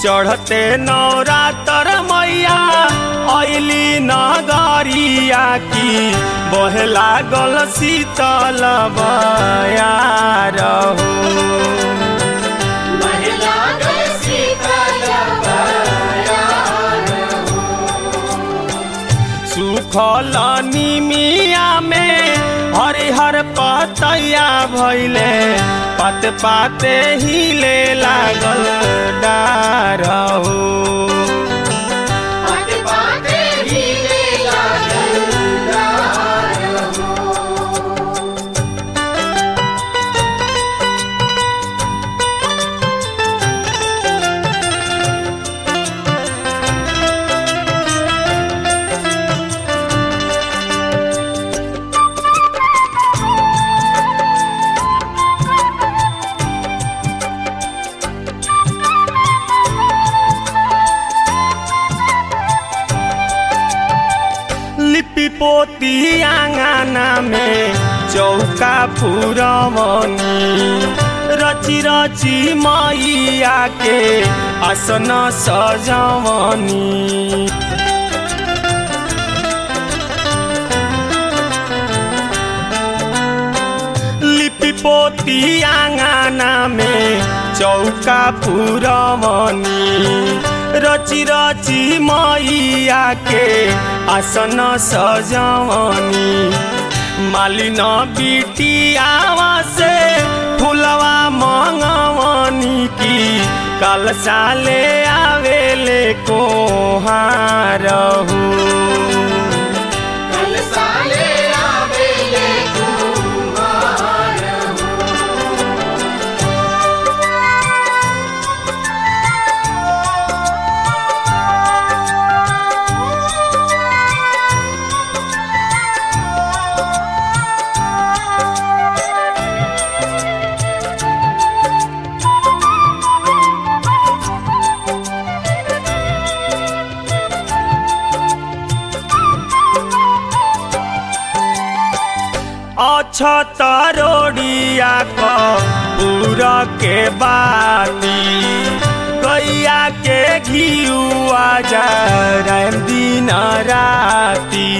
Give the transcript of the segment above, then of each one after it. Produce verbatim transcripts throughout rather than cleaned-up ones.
चढ़ते नवरात्र मैया अइली नगरिया की बहे लागल शीतल बयार हो। सुखल निमिया में हरिहर पतैया भइले पात पाते हिले लागल डार हो। लिपि पोती आंगना में चौका पुरवनी रची रची मैया के आसन सजवनी। लिपि पोती आंगना में चौका पुरवनी रची रची मैया के आसन सजवनी। मालिन बिटियावा से फुलवा मंगवनी की कल साले आवेले कोहार हो। अछत रोडिया कपूर के बाती गैया के घिउआ जराम दिन राती।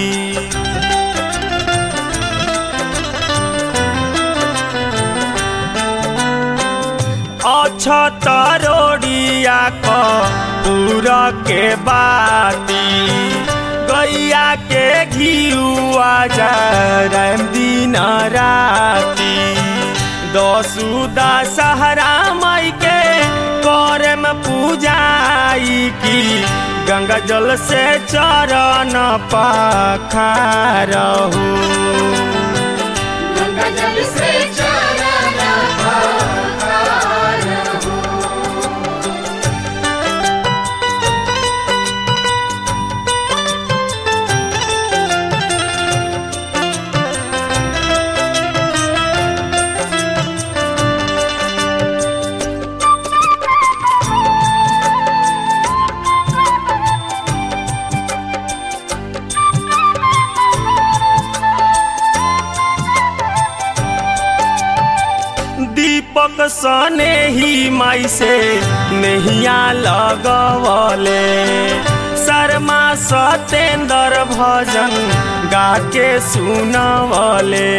अछत रोडिया कपूर के बाती गैया के घिउआ जराम दिन राती। दसु दशहरा मई के करम पूजाई की गंगा जल से चरण पखार हो। गंगा जल से चरण पखार हो। दीपक सने ही माई से नहिया लगवले शर्मा सतेंद्र भजन गा के सुनवले।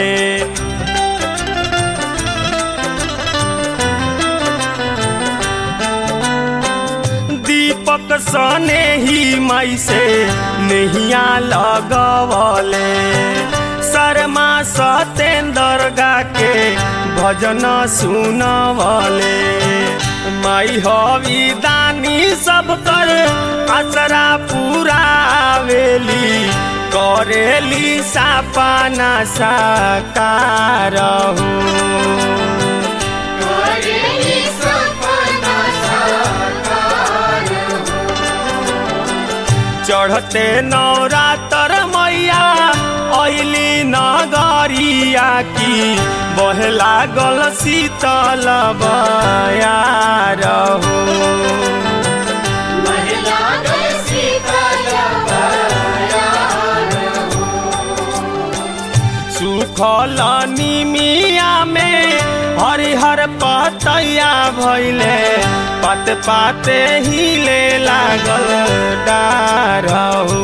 दीपक सने ही माई से नहिया लगवले शर्मा सतेंद्र गा के भजन सुनवले। माई हवी दानी सब कर आसरा पुरावेली करेली सपना साकार हो। चढ़ते नवरात्र मैया अइली नगरिया की बहे लागल शीतल बयार हो। सुखल निमिया में हरिहर पतैया भइले पाते पाते हिले लागल डार हो